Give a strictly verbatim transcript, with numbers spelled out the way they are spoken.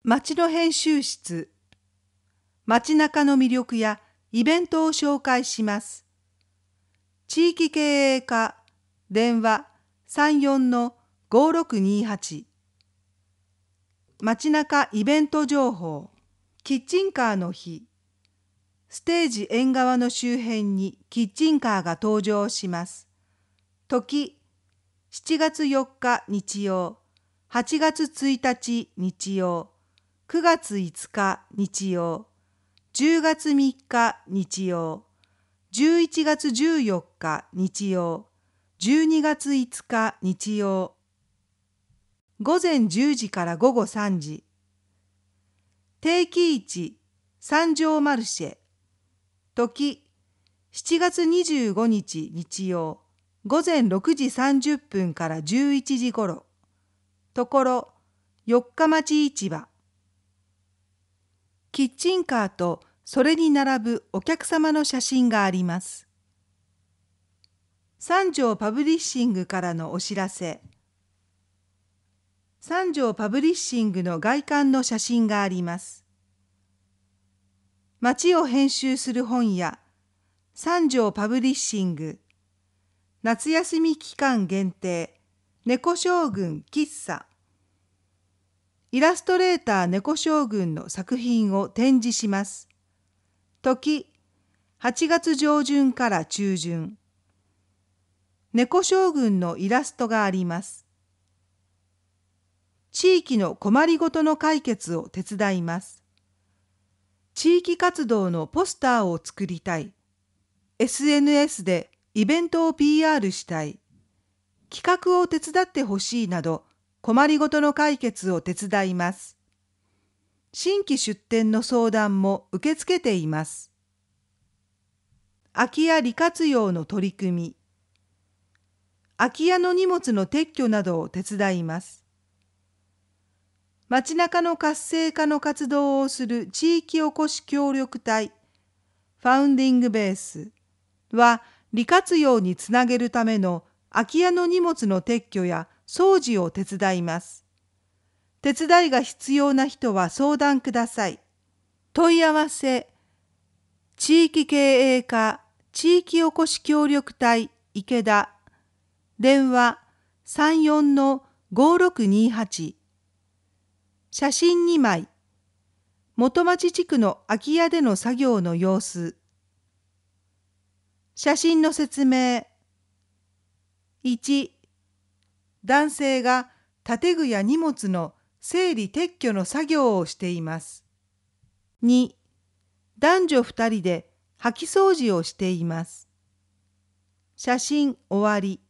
町の編集室。町中の魅力やイベントを紹介します。地域経営課、電話 さんよんのごろくにはち。町中イベント情報。キッチンカーの日。ステージ縁側の周辺にキッチンカーが登場します。時、しちがつよっか日曜、はちがつついたち日曜、くがついつか日曜、じゅうがつみっか日曜、じゅういちがつじゅうよっか日曜、じゅうにがついつか日曜。ごぜんじゅうじからごごさんじ。定期市三条マルシェ。時、しちがつにじゅうごにち日曜、ごぜんろくじさんじゅっぷんからじゅういちじごろ。ところ、四日町市場。キッチンカーとそれに並ぶお客様の写真があります。三条パブリッシングからのお知らせ。三条パブリッシングの外観の写真があります。町を編集する本屋、三条パブリッシング、夏休み期間限定、猫将軍喫茶。イラストレーター猫将軍の作品を展示します。時、はちがつ上旬から中旬。猫将軍のイラストがあります。地域の困りごとの解決を手伝います。地域活動のポスターを作りたい。エスエヌエス でイベントを ピーアール したい。企画を手伝ってほしいなど、困りごとの解決を手伝います。新規出店の相談も受け付けています。空き家利活用の取り組み。空き家の荷物の撤去などを手伝います。街中の活性化の活動をする地域おこし協力隊、ファウンディングベースは利活用につなげるための空き家の荷物の撤去や掃除を手伝います。手伝いが必要な人は相談ください。問い合わせ、地域経営課地域おこし協力隊池田、電話 さんよんのごろくにはち。写真にまい。元町地区の空き家での作業の様子。写真の説明。いち、男性が建具や荷物の整理撤去の作業をしています。に、男女ふたりで掃き掃除をしています。写真終わり。